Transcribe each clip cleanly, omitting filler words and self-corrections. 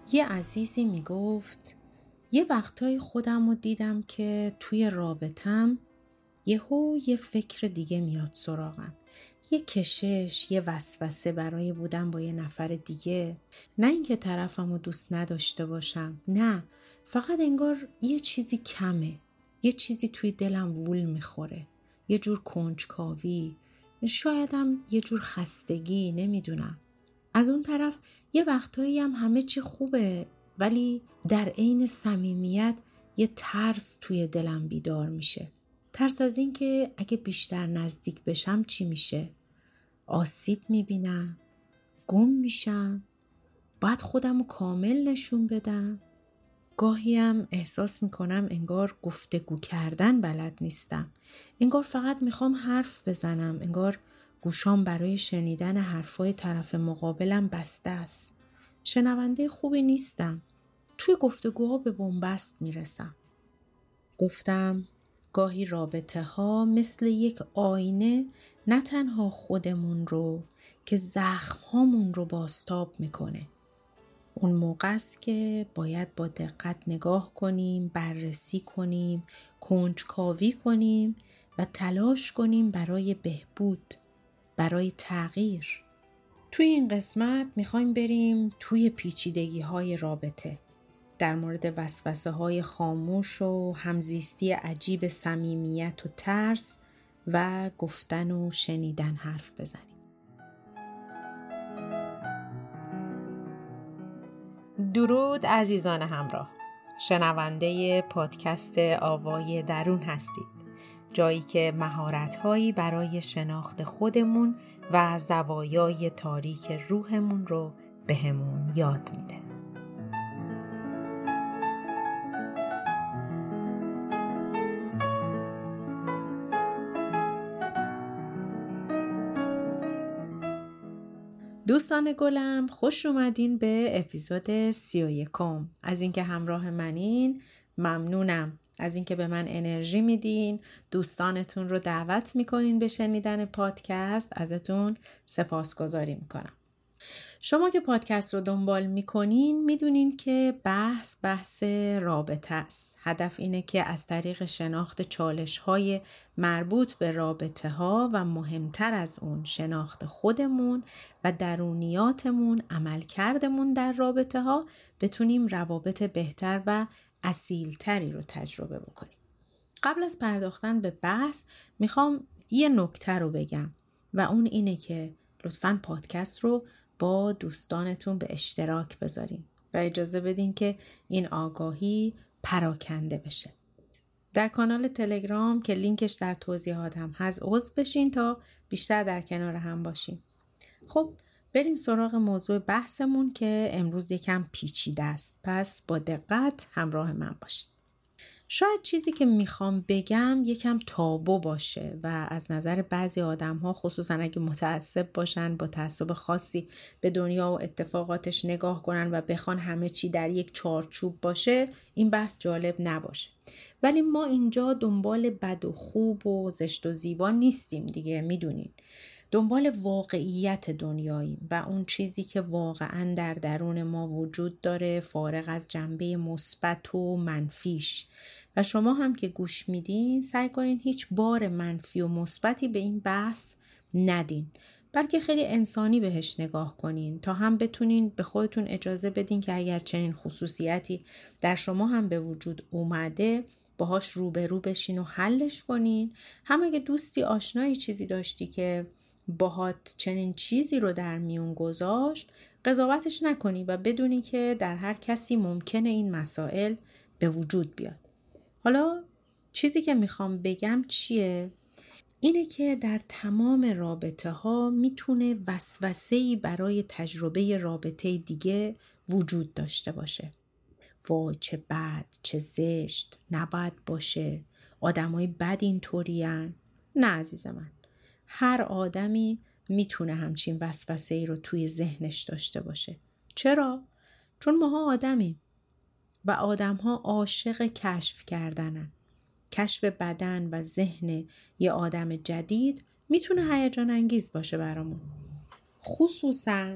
یه عزیزی میگفت یه وقتایی خودم رو دیدم که توی رابطم یه فکر دیگه میاد سراغم. یه کشش، یه وسوسه برای بودن با یه نفر دیگه. نه اینکه طرفم رو دوست نداشته باشم، نه، فقط انگار یه چیزی کمه. یه چیزی توی دلم وول میخوره. یه جور کنجکاوی، شایدم یه جور خستگی، نمیدونم. از اون طرف یه وقتایی هم همه چی خوبه، ولی در عین صمیمیت یه ترس توی دلم بیدار میشه. ترس از این که اگه بیشتر نزدیک بشم چی میشه؟ آسیب میبینم؟ گم میشم؟ باید خودم رو کامل نشون بدم؟ گاهی هم احساس میکنم انگار گفتگو کردن بلد نیستم. انگار فقط میخوام حرف بزنم. انگار گوشام برای شنیدن حرفای طرف مقابلم بسته است. شنونده خوبی نیستم. توی گفتگوها به بنبست میرسم. گفتم گاهی رابطه ها مثل یک آینه نه تنها خودمون رو که زخم هامون رو بازتاب میکنه. اون موقع است که باید با دقت نگاه کنیم، بررسی کنیم، کنجکاوی کنیم و تلاش کنیم برای بهبود، برای تغییر. توی این قسمت میخوایم بریم توی پیچیدگی های رابطه، در مورد وسوسه های خاموش و همزیستی عجیب صمیمیت و ترس و گفتن و شنیدن حرف بزنیم. درود عزیزان همراه، شنونده پادکست آوای درون هستید، جایی که مهارت‌هایی برای شناخت خودمون و زوایای تاریک روحمون رو بهمون یاد میده. دوستان گلم، خوش اومدین به اپیزود 31. از اینکه همراه منین ممنونم. از اینکه به من انرژی میدین، دوستانتون رو دعوت میکنین به شنیدن پادکست، ازتون سپاسگزاری میکنم. شما که پادکست رو دنبال میکنین میدونین که بحث رابطه است. هدف اینه که از طریق شناخت چالش های مربوط به رابطه ها و مهمتر از اون شناخت خودمون و درونیاتمون، عملکردمون در رابطه ها، بتونیم روابط بهتر و اصیلتری رو تجربه بکنیم. قبل از پرداختن به بحث میخوام یه نکته رو بگم و اون اینه که لطفاً پادکست رو با دوستانتون به اشتراک بذارین و اجازه بدین که این آگاهی پراکنده بشه. در کانال تلگرام که لینکش در توضیحاتم هست عضو بشین تا بیشتر در کنار هم باشیم. خب بریم سراغ موضوع بحثمون که امروز یکم پیچیده است، پس با دقت همراه من باشید. شاید چیزی که میخوام بگم یکم تابو باشه و از نظر بعضی آدم‌ها، خصوصا اگه متعصب باشن، با تعصب خاصی به دنیا و اتفاقاتش نگاه کنن و بخوان همه چی در یک چارچوب باشه، این بحث جالب نباشه. ولی ما اینجا دنبال بد و خوب و زشت و زیبا نیستیم دیگه، میدونین. دنبال واقعیت دنیاییم و اون چیزی که واقعاً در درون ما وجود داره، فارغ از جنبه مثبت و منفیش. و شما هم که گوش میدین سعی کنین هیچ بار منفی و مثبتی به این بحث ندین، بلکه خیلی انسانی بهش نگاه کنین تا هم بتونین به خودتون اجازه بدین که اگر چنین خصوصیتی در شما هم به وجود اومده باهاش روبرو بشین و حلش کنین. هم اگه دوستی آشنایی چیزی داشتی که باهات چنین چیزی رو در میون گذاشت، قضاوتش نکنی و بدونی که در هر کسی ممکنه این مسائل به وجود بیاد. حالا چیزی که میخوام بگم چیه؟ اینه که در تمام رابطه ها میتونه وسوسه‌ای برای تجربه رابطه دیگه وجود داشته باشه. وای چه بد، چه زشت، نباید باشه، آدمای بد اینطورین. نه عزیز من، هر آدمی میتونه همچین وسوسه‌ای رو توی ذهنش داشته باشه. چرا؟ چون ماها آدمیم و آدم‌ها عاشق کشف کردنن. کشف بدن و ذهن یه آدم جدید میتونه هیجان انگیز باشه برامون. خصوصاً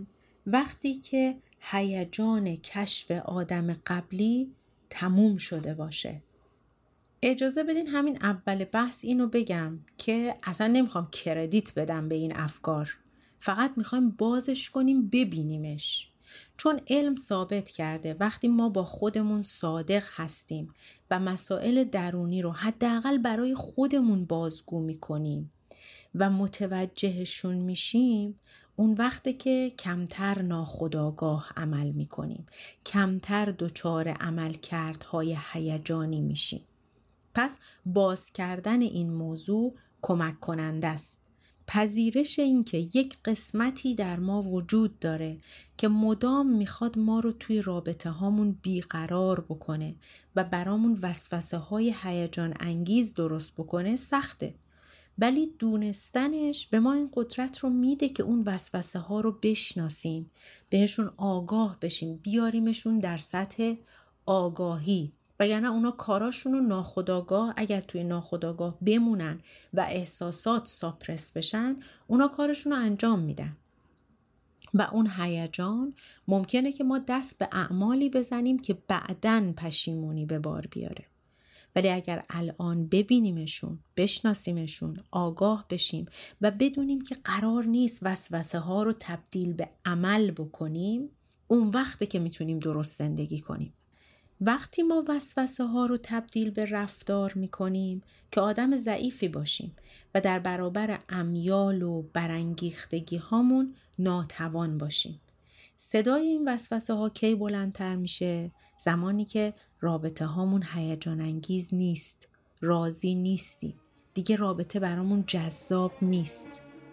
وقتی که هیجان کشف آدم قبلی تموم شده باشه. اجازه بدین همین اول بحث اینو بگم که اصلا نمیخوام کردیت بدم به این افکار. فقط میخوایم بازش کنیم، ببینیمش. چون علم ثابت کرده وقتی ما با خودمون صادق هستیم و مسائل درونی رو حداقل برای خودمون بازگو میکنیم و متوجهشون میشیم، اون وقته که کمتر ناخودآگاه عمل میکنیم، کمتر دچار عملکردهای هیجانی میشیم. پس باز کردن این موضوع کمک کننده است. پذیرش این که یک قسمتی در ما وجود داره که مدام میخواد ما رو توی رابطه هامون بیقرار بکنه و برامون وسوسه های هیجان انگیز درست بکنه سخته. ولی دونستنش به ما این قدرت رو میده که اون وسوسه ها رو بشناسیم، بهشون آگاه بشیم، بیاریمشون در سطح آگاهی. وگرنه اونا کاراشون رو ناخودآگاه، اگر توی ناخودآگاه بمونن و احساسات ساپرس بشن، اونا کارشون رو انجام میدن. و اون هیجان ممکنه که ما دست به اعمالی بزنیم که بعداً پشیمونی به بار بیاره. ولی اگر الان ببینیمشون، بشناسیمشون، آگاه بشیم و بدونیم که قرار نیست وسوسه ها رو تبدیل به عمل بکنیم، اون وقته که میتونیم درست زندگی کنیم. وقتی ما وسوسه ها رو تبدیل به رفتار میکنیم که آدم ضعیفی باشیم و در برابر امیال و برانگیختگی هامون ناتوان باشیم. صدای این وسوسه ها کی بلندتر میشه؟ زمانی که رابطه هامون هیجان انگیز نیست، راضی نیستی، دیگه رابطه برامون جذاب نیست.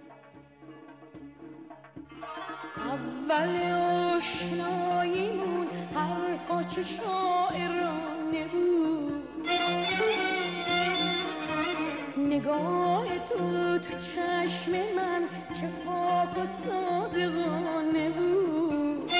اول آشناییمون حرفا چه شاعرانه بود، نگاه تو چشم من چه پاک و صادقانه بود.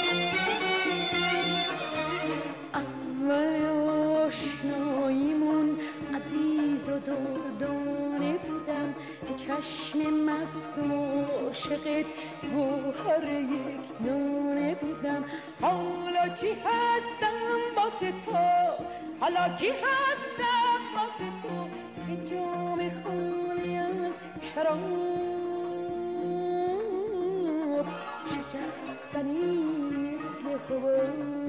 اول آشناییمون عزیز و دردانه بودم، به چشم مست و عاشقت گوهر یک دانه بودم. حالا کی هستم واسه تو، حالا کی هستم واسه تو، که جام خالی از شراب شکستنی مثل حباب.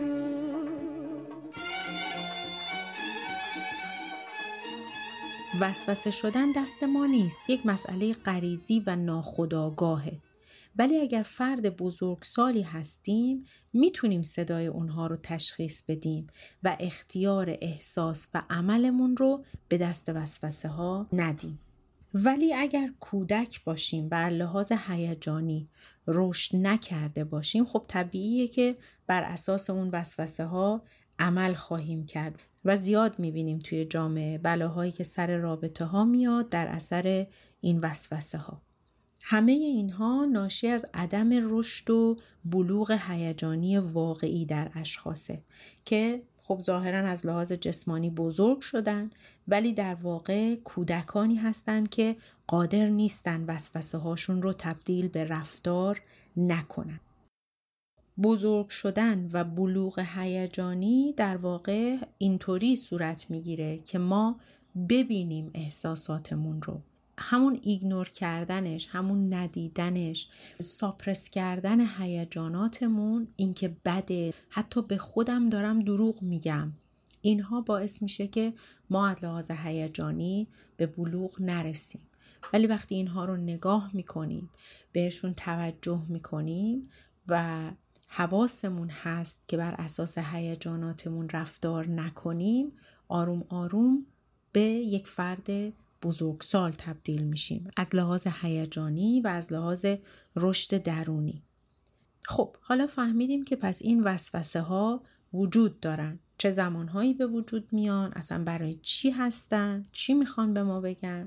وسوسه شدن دست ما نیست، یک مسئله غریزی و ناخودآگاهه. ولی اگر فرد بزرگسالی هستیم میتونیم صدای اونها رو تشخیص بدیم و اختیار احساس و عملمون رو به دست وسوسه ها ندیم. ولی اگر کودک باشیم و لحاظ هیجانی رشد نکرده باشیم، خب طبیعیه که بر اساس اون وسوسه ها عمل خواهیم کرد و زیاد میبینیم توی جامعه بلاهایی که سر رابطه ها میاد در اثر این وسوسه ها. همه اینها ناشی از عدم رشد و بلوغ هیجانی واقعی در اشخاصه که خب ظاهراً از لحاظ جسمانی بزرگ شدن، ولی در واقع کودکانی هستن که قادر نیستن وسوسه هاشون رو تبدیل به رفتار نکنن. بزرگ شدن و بلوغ هیجانی در واقع اینطوری صورت میگیره که ما ببینیم احساساتمون رو. همون ایگنور کردنش، همون ندیدنش، ساپرس کردن هیجاناتمون، این که بده، حتی به خودم دارم دروغ میگم، اینها باعث میشه که ما از لحاظ هیجانی به بلوغ نرسیم. ولی وقتی اینها رو نگاه میکنیم، بهشون توجه میکنیم و حواسمون هست که بر اساس هیجاناتمون رفتار نکنیم، آروم آروم به یک فرد بزرگسال تبدیل میشیم از لحاظ هیجانی و از لحاظ رشد درونی. خب حالا فهمیدیم که پس این وسوسه ها وجود دارن، چه زمانهایی به وجود میان، اصلا برای چی هستن، چی میخوان به ما بگن.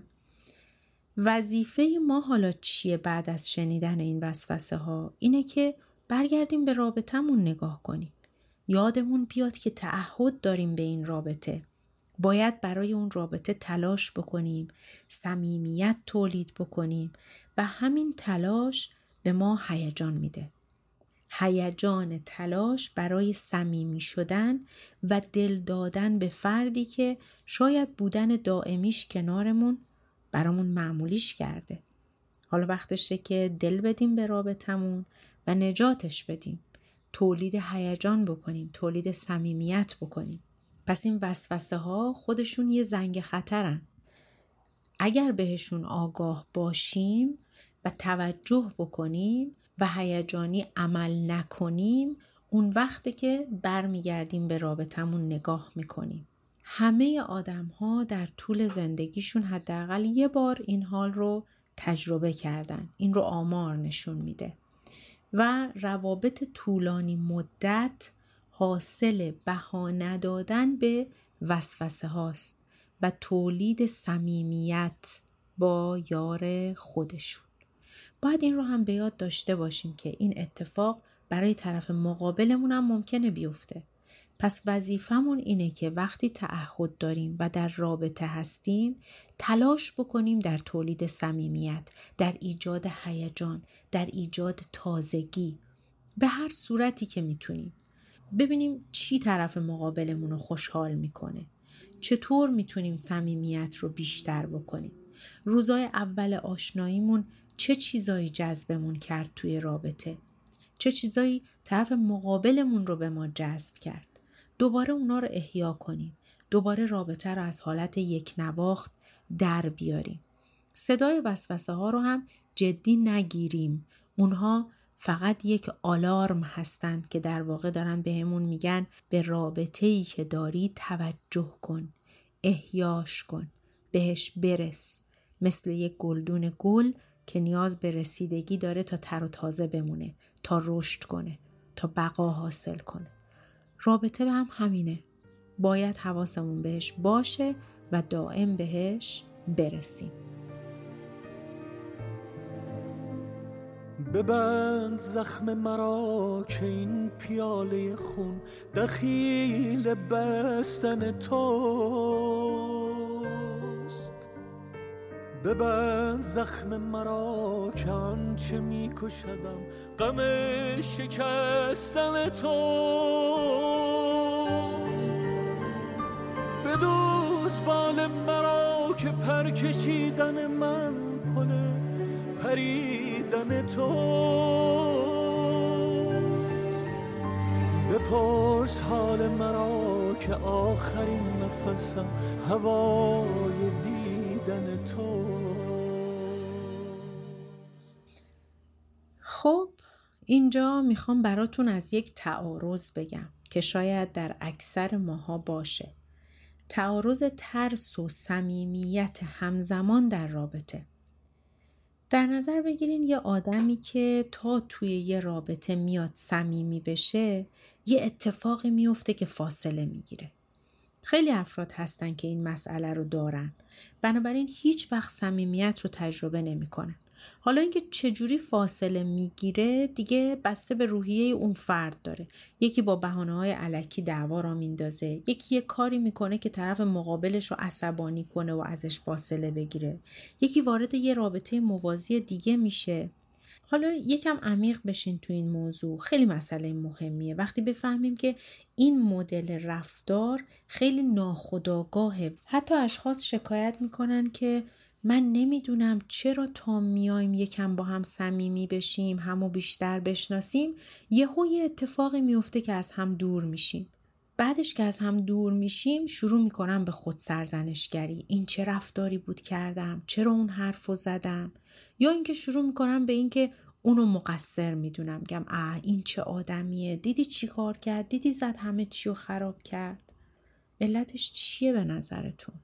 وظیفه ما حالا چیه بعد از شنیدن این وسوسه ها؟ اینه که برگردیم به رابطمون نگاه کنیم، یادمون بیاد که تعهد داریم به این رابطه، باید برای اون رابطه تلاش بکنیم، صمیمیت تولید بکنیم و همین تلاش به ما هیجان میده. هیجان تلاش برای صمیمی شدن و دل دادن به فردی که شاید بودن دائمیش کنارمون برامون معمولیش کرده. حالا وقتشه که دل بدیم به رابطمون و نجاتش بدیم. تولید هیجان بکنیم، تولید صمیمیت بکنیم. پس این وسوسه ها خودشون یه زنگ خطرن. اگر بهشون آگاه باشیم و توجه بکنیم و هیجانی عمل نکنیم، اون وقته که برمیگردیم به رابطمون نگاه میکنیم. همه آدم ها در طول زندگیشون حداقل یه بار این حال رو تجربه کردن. این رو آمار نشون میده. و روابط طولانی مدت حاصل بها ندادن به وسوسه هاست و تولید صمیمیت با یار خودشون. باید این رو هم به یاد داشته باشیم که این اتفاق برای طرف مقابلمون هم ممکنه بیفته. پس وظیفمون اینه که وقتی تعهد داریم و در رابطه هستیم تلاش بکنیم در تولید صمیمیت، در ایجاد هیجان، در ایجاد تازگی، به هر صورتی که میتونیم. ببینیم چی طرف مقابلمون رو خوشحال میکنه، چطور میتونیم صمیمیت رو بیشتر بکنیم. روزای اول آشناییمون چه چیزایی جذبمون کرد توی رابطه، چه چیزایی طرف مقابلمون رو به ما جذب کرد. دوباره اونا رو احیا کنیم. دوباره رابطه رو از حالت یک نواخت در بیاریم. صدای وسوسه ها رو هم جدی نگیریم. اونها فقط یک آلارم هستند که در واقع دارن بهمون میگن به رابطه‌ای که داری توجه کن، احیاش کن، بهش برس. مثل یک گلدون گل که نیاز به رسیدگی داره تا تر و تازه بمونه، تا رشد کنه، تا بقا حاصل کنه. رابطه هم همینه. باید حواسمون بهش باشه و دائم بهش برسیم. ببند زخم مرا که این پیاله خون دخیل بستن توست. ببند زخم مرا که آنچه میکشدم غم شکستن توست. بدوز بال مرا که پر کشیدن من پل پریدن توست. بپرس حال مرا که آخرین نفسم هوای دیدن توست. خب اینجا میخوام براتون از یک تعارض بگم که شاید در اکثر ماها باشه. تعارض ترس و صمیمیت همزمان در رابطه. در نظر بگیرین یه آدمی که تا توی یه رابطه میاد صمیمی بشه، یه اتفاقی میفته که فاصله میگیره. خیلی افراد هستن که این مسئله رو دارن. بنابراین هیچ وقت صمیمیت رو تجربه نمی‌کنن. حالا اینکه چجوری فاصله میگیره دیگه بسته به روحیه اون فرد داره. یکی با بهانه‌های الکی دعوا را میندازه، یکی یه کاری میکنه که طرف مقابلش رو عصبانی کنه و ازش فاصله بگیره، یکی وارد یه رابطه موازی دیگه میشه. حالا یکم عمیق بشین تو این موضوع. خیلی مسئله مهمیه وقتی بفهمیم که این مدل رفتار خیلی ناخودآگاهه. حتی اشخاص شکایت میکنن که من نمیدونم چرا تا میایم یکم با هم صمیمی بشیم، همو بیشتر بشناسیم، یهو یه اتفاقی میفته که از هم دور میشیم. بعدش که از هم دور میشیم شروع میکنم به خود سرزنشگری. این چه رفتاری بود کردم؟ چرا اون حرفو زدم؟ یا اینکه شروع میکنم به اینکه اونو مقصر میدونم، میگم این چه آدمیه، دیدی چی کار کرد، دیدی زد همه چیو خراب کرد. علتش چیه به نظرتون؟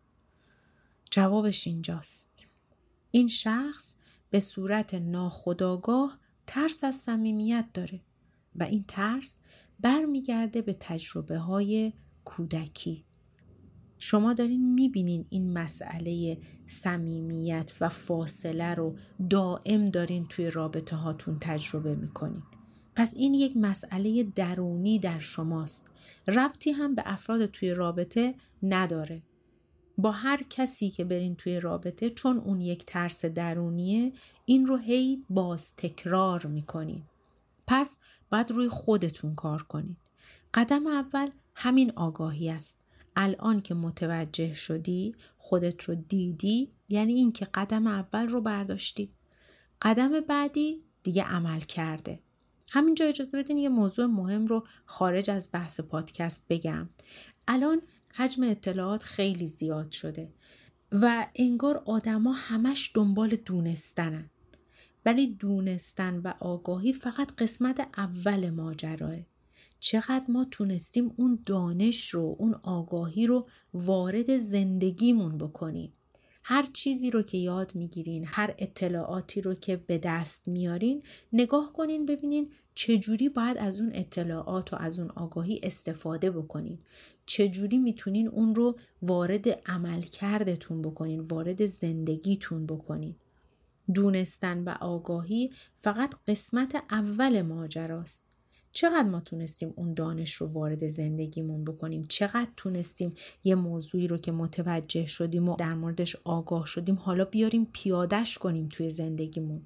جوابش اینجاست. این شخص به صورت ناخودآگاه ترس از صمیمیت داره و این ترس برمیگرده به تجربه های کودکی. شما دارین میبینین این مسئله صمیمیت و فاصله رو دائم دارین توی رابطه هاتون تجربه میکنین. پس این یک مسئله درونی در شماست. ربطی هم به افراد توی رابطه نداره. با هر کسی که برین توی رابطه، چون اون یک ترس درونیه، این رو هی باز تکرار میکنین. پس باید روی خودتون کار کنید. قدم اول همین آگاهی است. الان که متوجه شدی، خودت رو دیدی، یعنی این که قدم اول رو برداشتی. قدم بعدی دیگه عمل کرده. همینجا اجازه بدین یه موضوع مهم رو خارج از بحث پادکست بگم. الان حجم اطلاعات خیلی زیاد شده و انگار آدما همش دنبال دونستنن. ولی دونستن و آگاهی فقط قسمت اول ماجراه. چقدر ما تونستیم اون دانش رو، اون آگاهی رو وارد زندگیمون بکنیم. هر چیزی رو که یاد میگیرین، هر اطلاعاتی رو که به دست میارین، نگاه کنین ببینین چجوری باید از اون اطلاعات و از اون آگاهی استفاده بکنین. چجوری میتونین اون رو وارد عمل کردتون بکنین، وارد زندگیتون بکنین. دونستن و آگاهی فقط قسمت اول ماجراست. چقدر ما تونستیم اون دانش رو وارد زندگیمون بکنیم، چقدر تونستیم یه موضوعی رو که متوجه شدیم و در موردش آگاه شدیم حالا بیاریم پیادهش کنیم توی زندگیمون.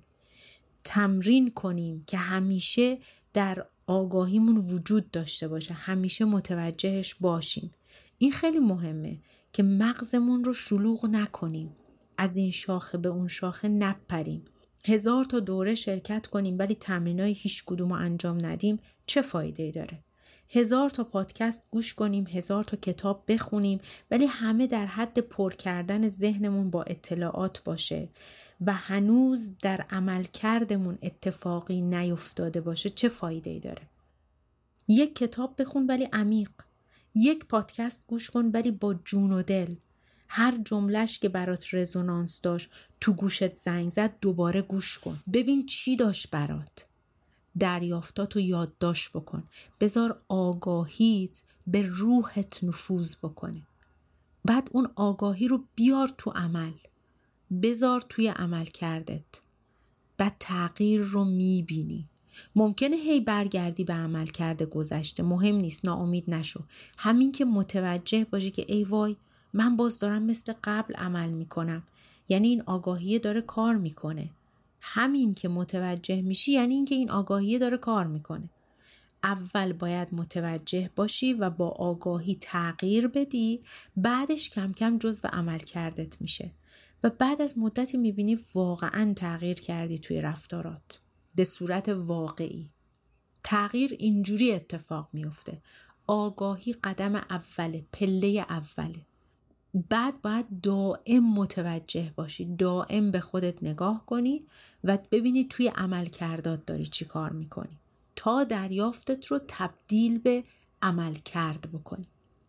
تمرین کنیم که همیشه در آگاهیمون وجود داشته باشه، همیشه متوجهش باشیم. این خیلی مهمه که مغزمون رو شلوغ نکنیم، از این شاخه به اون شاخه نپریم. 1000 تا دوره شرکت کنیم ولی تمرینای هیچ کدومو انجام ندیم، چه فایده‌ای داره؟ 1000 تا پادکست گوش کنیم، 1000 تا کتاب بخونیم ولی همه در حد پر کردن ذهنمون با اطلاعات باشه و هنوز در عمل کردمون اتفاقی نیفتاده باشه، چه فایده‌ای داره؟ یک کتاب بخون ولی عمیق، یک پادکست گوش کن ولی با جون و دل. هر جملهش که برات رزونانس داشت، تو گوشت زنگ زد، دوباره گوش کن. ببین چی داشت برات. دریافتاتو یادداشت بکن. بذار آگاهیت به روحت نفوذ بکنه. بعد اون آگاهی رو بیار تو عمل. بذار توی عمل کردت. بعد تغییر رو میبینی. ممکنه هی برگردی به عمل کرده گذشته. مهم نیست، ناامید نشو. همین که متوجه باشی که ای وای من باز دارم مثل قبل عمل میکنم، یعنی این آگاهیه داره کار میکنه. همین که متوجه میشی یعنی این که این آگاهیه داره کار میکنه. اول باید متوجه باشی و با آگاهی تغییر بدی، بعدش کم کم جزو عمل کردت میشه و بعد از مدتی میبینی واقعا تغییر کردی توی رفتارات به صورت واقعی. تغییر اینجوری اتفاق میفته. آگاهی قدم اوله، پله اوله. بعد باید دائم متوجه باشی، دائم به خودت نگاه کنی و ببینی توی عمل کردات داری چی کار میکنی تا دریافتت رو تبدیل به عمل کرد بکنی.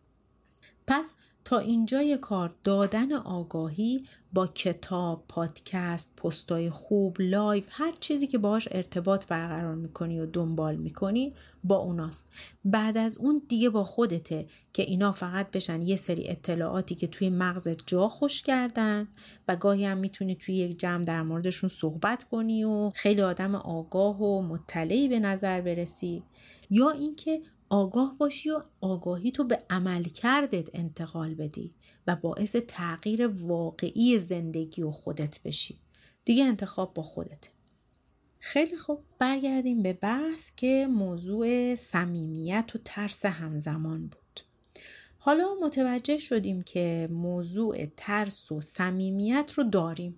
پس تا اینجای کار دادن آگاهی با کتاب، پادکست، پستای خوب، لایو، هر چیزی که باهاش ارتباط برقرار میکنی و دنبال میکنی با اوناست. بعد از اون دیگه با خودته که اینا فقط بشن یه سری اطلاعاتی که توی مغزت جا خوش کردن و گاهی هم میتونی توی یک جمع در موردشون صحبت کنی و خیلی آدم آگاه و مطلعی به نظر برسی، یا اینکه آگاه باشی و آگاهی تو به عمل کردت انتقال بدی و باعث تغییر واقعی زندگی و خودت بشی. دیگه انتخاب با خودت. خیلی خوب، برگردیم به بحث که موضوع صمیمیت و ترس همزمان بود. حالا متوجه شدیم که موضوع ترس و صمیمیت رو داریم.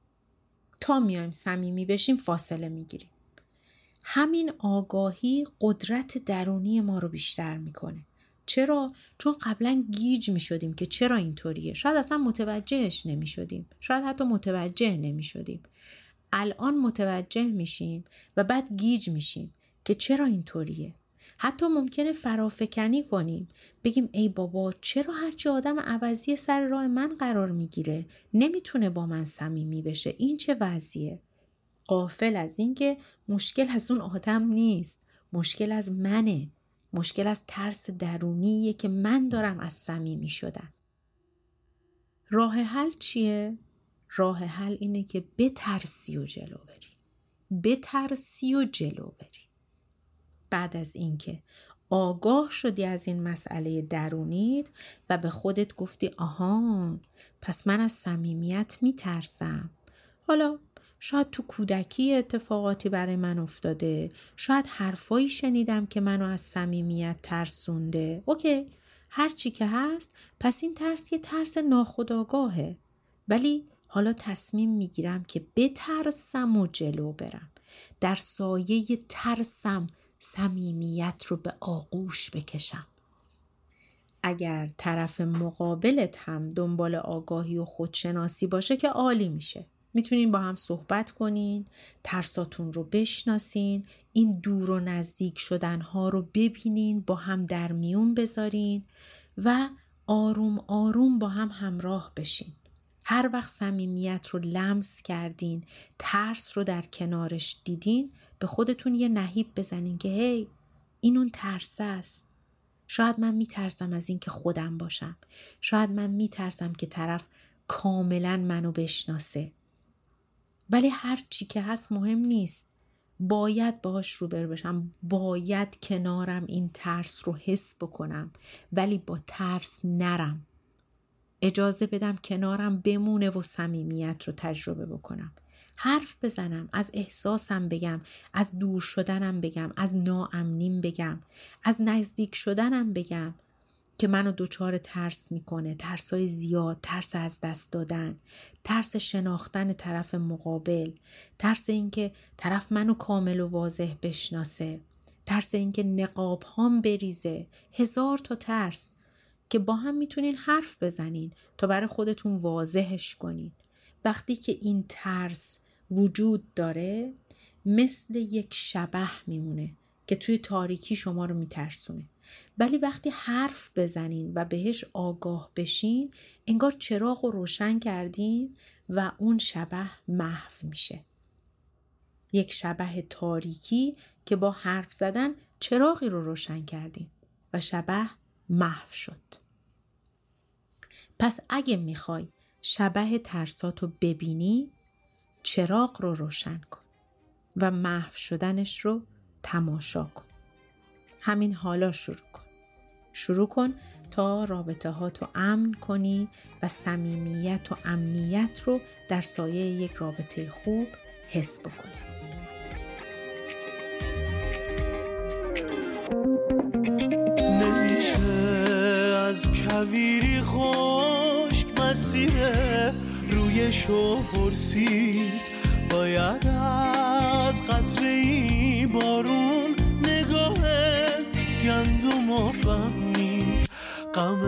تا میایم صمیمی بشیم فاصله میگیریم. همین آگاهی قدرت درونی ما رو بیشتر میکنه. چرا؟ چون قبلا گیج میشدیم که چرا اینطوریه. شاید اصلا متوجهش نمیشدیم. شاید حتی متوجه نمیشدیم. الان متوجه میشیم و بعد گیج میشیم که چرا اینطوریه. حتی ممکنه فرافکنی کنیم. بگیم ای بابا چرا هرچی آدم عوضی سر راه من قرار میگیره؟ نمیتونه با من صمیمی بشه. این چه وضعیه؟ غافل از این که مشکل از اون آدم نیست، مشکل از منه، مشکل از ترس درونیه که من دارم از صمیمی شدن. راه حل چیه؟ راه حل اینه که بترسی و جلو بری. بترسی و جلو بری. بعد از اینکه آگاه شدی از این مسئله درونیت و به خودت گفتی آها پس من از صمیمیت میترسم، حالا شاید تو کودکی اتفاقاتی برای من افتاده، شاید حرفایی شنیدم که منو از صمیمیت ترسونده. اوکی، هر چی که هست، پس این ترس یه ترس ناخودآگاهه، ولی حالا تصمیم میگیرم که بترسم و جلو برم. در سایه ترسم صمیمیت رو به آغوش بکشم. اگر طرف مقابلت هم دنبال آگاهی و خودشناسی باشه که عالی میشه. میتونین با هم صحبت کنین، ترساتون رو بشناسین، این دور و نزدیک شدنها رو ببینین، با هم در میون بذارین و آروم آروم با هم همراه بشین. هر وقت صمیمیت رو لمس کردین، ترس رو در کنارش دیدین، به خودتون یه نهیب بزنین که هی، این اون ترس است. شاید من میترسم از این که خودم باشم. شاید من میترسم که طرف کاملا منو بشناسه. ولی هر چی که هست مهم نیست. باید باهاش روبرو بشم. باید کنارم این ترس رو حس بکنم. ولی با ترس نرم. اجازه بدم کنارم بمونه و صمیمیت رو تجربه بکنم. حرف بزنم، از احساسم بگم، از دور شدنم بگم، از ناامنیم بگم، از نزدیک شدنم بگم که منو دچار ترس میکنه. ترسای زیاد، ترس از دست دادن، ترس شناختن طرف مقابل، ترس اینکه طرف منو کامل و واضح بشناسه، ترس اینکه نقاب هام بریزه، هزار تا ترس که با هم میتونین حرف بزنین تا برای خودتون واضحش کنین. وقتی که این ترس وجود داره مثل یک شبح میمونه که توی تاریکی شما رو میترسونه. ولی وقتی حرف بزنین و بهش آگاه بشین انگار چراغ رو روشن کردین و اون شبح محو میشه. یک شبح تاریکی که با حرف زدن چراغی رو روشن کردین و شبح محو شد. پس اگه میخوای شبح ترساتو ببینی چراغ رو روشن کن و محو شدنش رو تماشا کن. همین حالا شروع کن تا رابطه هاتو امن کنی و صمیمیت و امنیت رو در سایه یک رابطه خوب حس بکنی. نمیشه از کویری خشک مسیره رویشو پرسید، باید از قطره‌ای بارون نگاه گندم فهمید. غم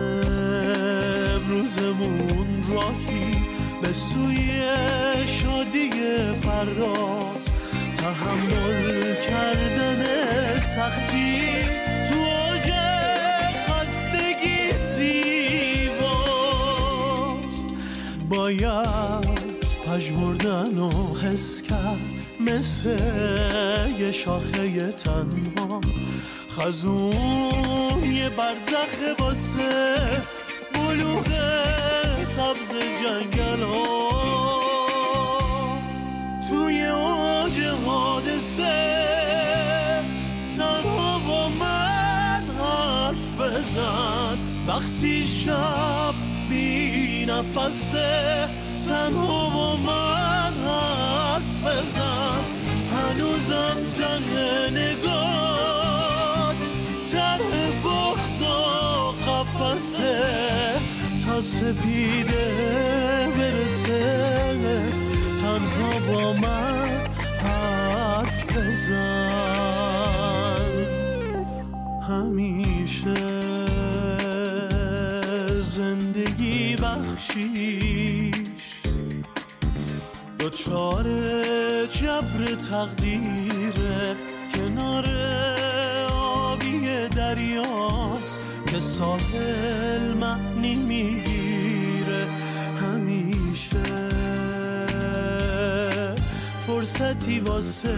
امروزمون راهی به سوی شادی فرداست، تحمل کردن سختی تو اوج خستگی زیباست. باید پژمردن و حس کرد مثل یه شاخه تنها، خزون یه برزخ واسه بلوغ سبز جنگل ها. توی اوج حادثه تنها با من حرف بزن، وقتی شب بی نفسه تنها با من حرف بزن. هنوزم ته نگات ته بغض و قفسه، تا سپیده برسه تنها با من حرف بزن. همیشه زندگی بخشیش دچار جبر تقدیره، کنار آبی دریاست که ساحل معنی میگیره. همیشه فرصتی واسه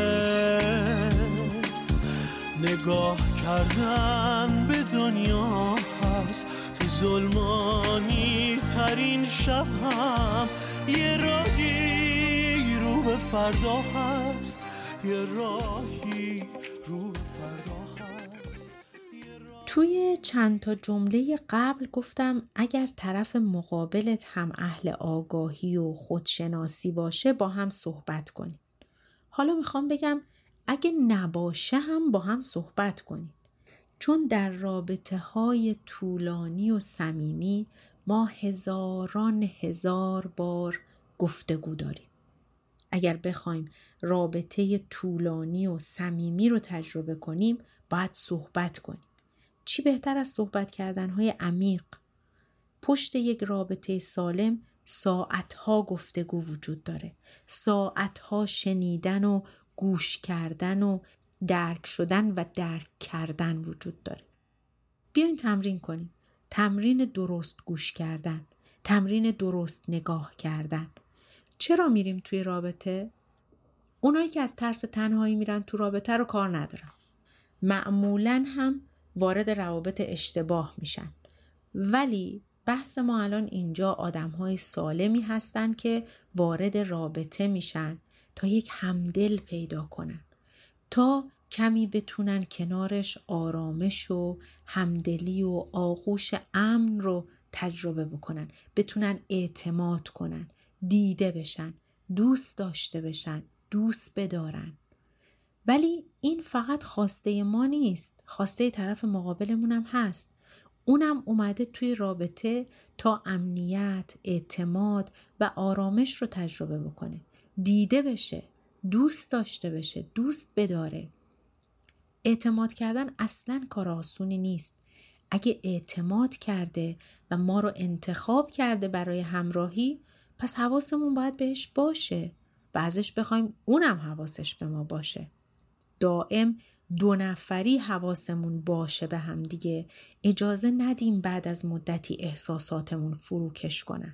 نگاه کردن به دنیا هست، تو ظلمانی ترین شب هم یه راهی رو به فردا هست، یه راهی رو به فردا هست. توی چند تا جمله قبل گفتم اگر طرف مقابلت هم اهل آگاهی و خودشناسی باشه با هم صحبت کنید. حالا میخوام بگم اگه نباشه هم با هم صحبت کنید. چون در رابطه های طولانی و صمیمی ما هزاران هزار بار گفتگو داریم. اگر بخوایم رابطه طولانی و صمیمی رو تجربه کنیم باید صحبت کنیم. چی بهتر از صحبت کردنهای عمیق؟ پشت یک رابطه سالم ساعتها گفتگو وجود داره. ساعتها شنیدن و گوش کردن و درک شدن و درک کردن وجود داره. بیاین تمرین کنیم. تمرین درست گوش کردن. تمرین درست نگاه کردن. چرا میریم توی رابطه؟ اونایی که از ترس تنهایی میرن تو رابطه رو کار ندارن. معمولاً هم وارد روابط اشتباه میشن. ولی بحث ما الان اینجا آدم‌های سالمی هستن که وارد رابطه میشن تا یک همدل پیدا کنن. تا کمی بتونن کنارش آرامش و همدلی و آغوش امن رو تجربه بکنن. بتونن اعتماد کنن. دیده بشن. دوست داشته بشن. دوست بدارن. ولی این فقط خواسته ما نیست. خواسته طرف مقابلمون هم هست. اونم اومده توی رابطه تا امنیت، اعتماد و آرامش رو تجربه بکنه. دیده بشه. دوست داشته بشه. دوست بداره. اعتماد کردن اصلاً کار آسونی نیست. اگه اعتماد کرده و ما رو انتخاب کرده برای همراهی، پس حواسمون باید بهش باشه و ازش بخوایم اونم حواسش به ما باشه. دائم دو نفری حواسمون باشه به هم دیگه. اجازه ندیم بعد از مدتی احساساتمون فروکش کنن.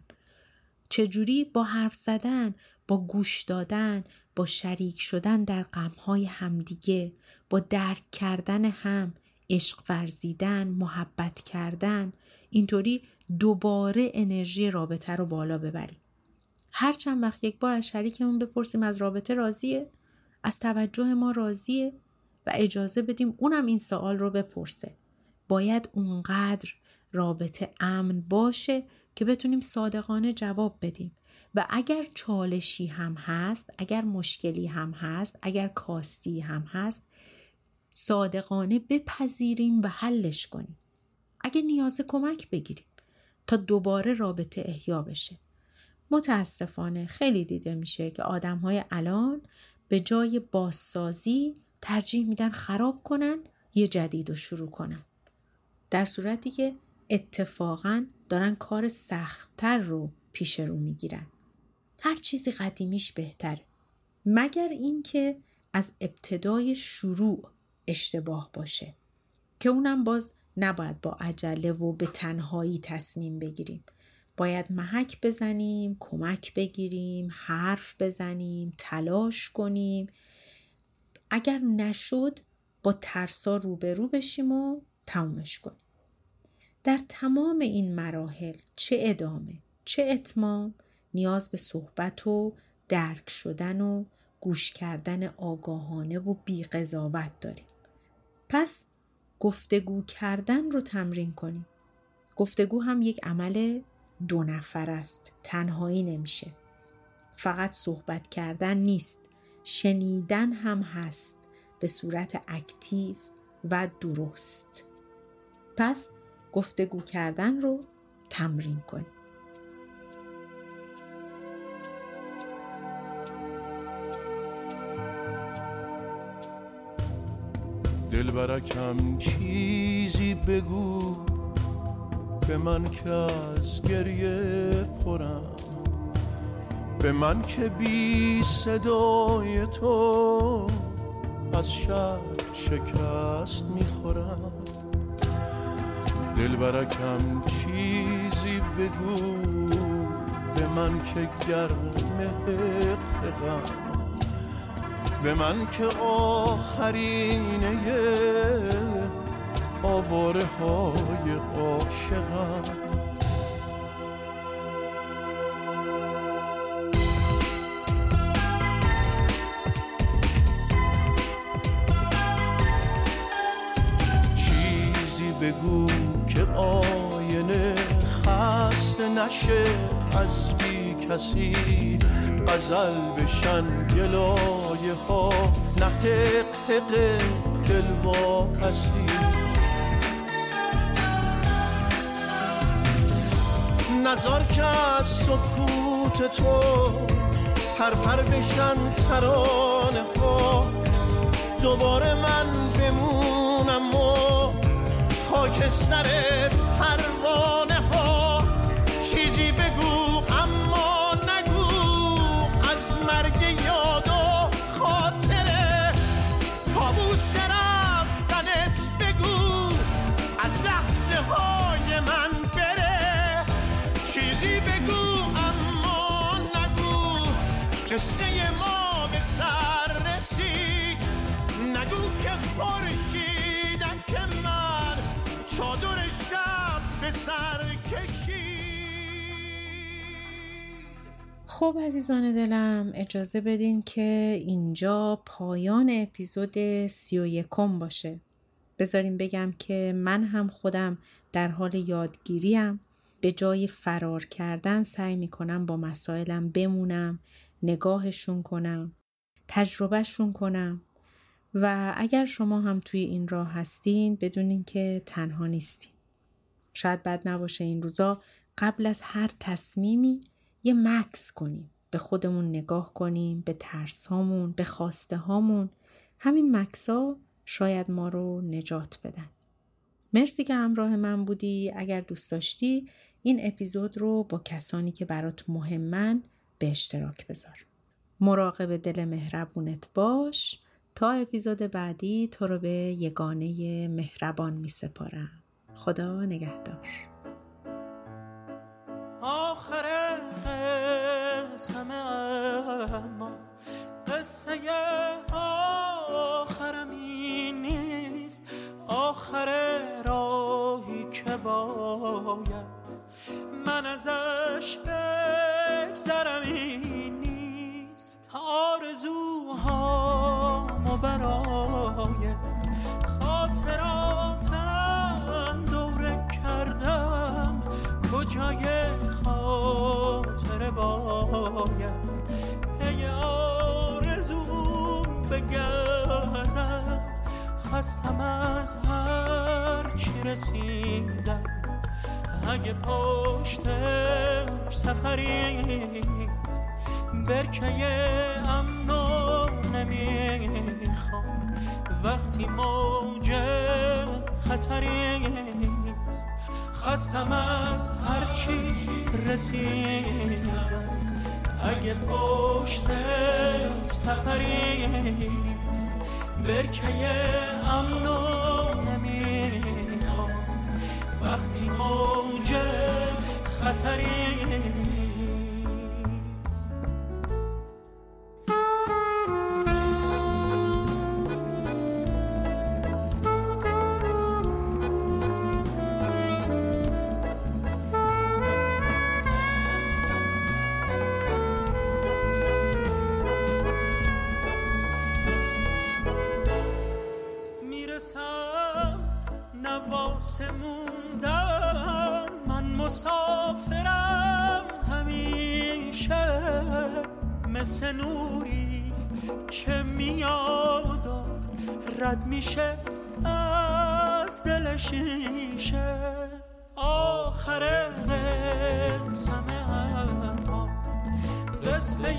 چجوری؟ با حرف زدن، با گوش دادن، با شریک شدن در غمهای همدیگه، با درک کردن هم، عشق ورزیدن، محبت کردن. اینطوری دوباره انرژی رابطه رو بالا ببریم. هر چند وقت یک بار از شریکمون بپرسیم از رابطه راضیه؟ از توجه ما راضیه؟ و اجازه بدیم اونم این سوال رو بپرسه. باید اونقدر رابطه امن باشه که بتونیم صادقانه جواب بدیم. و اگر چالشی هم هست، اگر مشکلی هم هست، اگر کاستی هم هست، صادقانه بپذیریم و حلش کنیم. اگه نیاز کمک بگیریم تا دوباره رابطه احیا بشه. متاسفانه خیلی دیده میشه که آدم‌های الان به جای بازسازی ترجیح میدن خراب کنن، یه جدید رو شروع کنن. در صورتی که اتفاقاً دارن کار سخت‌تر رو پیش رو میگیرن. هر چیزی قدیمیش بهتره. مگر اینکه از ابتدای شروع اشتباه باشه که اونم باز نباید با عجله و به تنهایی تصمیم بگیریم. باید محک بزنیم، کمک بگیریم، حرف بزنیم، تلاش کنیم. اگر نشد با ترسا روبرو بشیم و تمومش کنیم. در تمام این مراحل چه ادامه چه اتمام نیاز به صحبت و درک شدن و گوش کردن آگاهانه و بی قضاوت داریم. پس گفتگو کردن رو تمرین کنیم. گفتگو هم یک عمل دو نفر است. تنهایی نمیشه. فقط صحبت کردن نیست. شنیدن هم هست به صورت اکتیو و درست. پس گفتگو کردن رو تمرین کنیم. دلبرکم چیزی بگو به من که از گریه پرم، به من که بی صدای تو از شب شکست میخورم. دلبرکم چیزی بگو به من که گرم غم، به من که آخرینه آواره های عاشقم. چیزی بگو که آینه خسته نشه از بی کسی، غزل بشن گلایه ها نه حق حق دلواپسی. نزار که از سکوت تو پرپر بشن ترانه ها، دوباره من بمونم و خاکستر پروانه ها. چیزی بگو اما نگو از مرگ یاد و خاطره، کابوس رفتنت بگو از لحظه های من بره. چیزی بگو اما نگو قصه ما به سر رسید، نگو که خورشیدم که من چادر شب به سر کشید. خب عزیزان دلم، اجازه بدین که اینجا پایان اپیزود 31 باشه. بذاریم بگم که من هم خودم در حال یادگیریم. به جای فرار کردن سعی میکنم با مسائلم بمونم، نگاهشون کنم، تجربهشون کنم. و اگر شما هم توی این راه هستین بدونین که تنها نیستین. شاید بد نباشه این روزا قبل از هر تصمیمی یه مکث کنیم، به خودمون نگاه کنیم، به ترس هامون، به خواسته هامون. همین مکثا شاید ما رو نجات بدن. مرسی که همراه من بودی. اگر دوست داشتی این اپیزود رو با کسانی که برات مهمن به اشتراک بذار. مراقب دل مهربونت باش. تا اپیزود بعدی تو رو به یگانه مهربان می سپارم. خدا نگهدار. آخر قسم اما قصه آخرم این نیست، آخر راهی که باید من ازش بگذرم این نیست. آرزوهامو برای خاطراتم دوره کردم، کجای خاطره باید پی آرزوم بگردم. خستم از هر چی رسیدم، اگه پشتش سفریست برکه امنو نمیخوام وقتی موج خطریست. خستم از هر چی رسیدم، اگه پشتش سفریست برکه امنو نمیخوام وقتی موج خطریست. موندم من مسافرم همیشه، مثل نوری که میاد و رد میشه از دل شیشه. آخر قسم اما قصه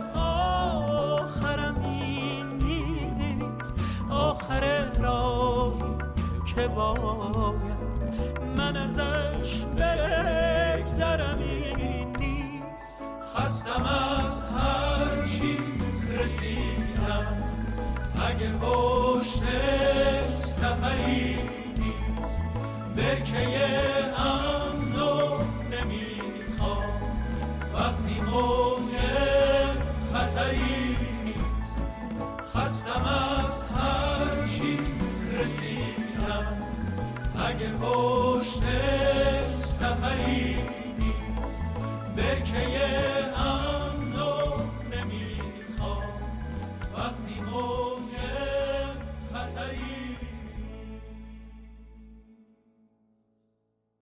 آخرم این نیست، آخر راهی که باید من ازش بگذرم این نیست. خستم از هر چیز رسیدم، اگه پشتش سفری نیست برکه امنو نمیخوام وقتی موج خطری نیست. خستم از هر چیز رسیدم، اگه پشتش سفری نیست برکه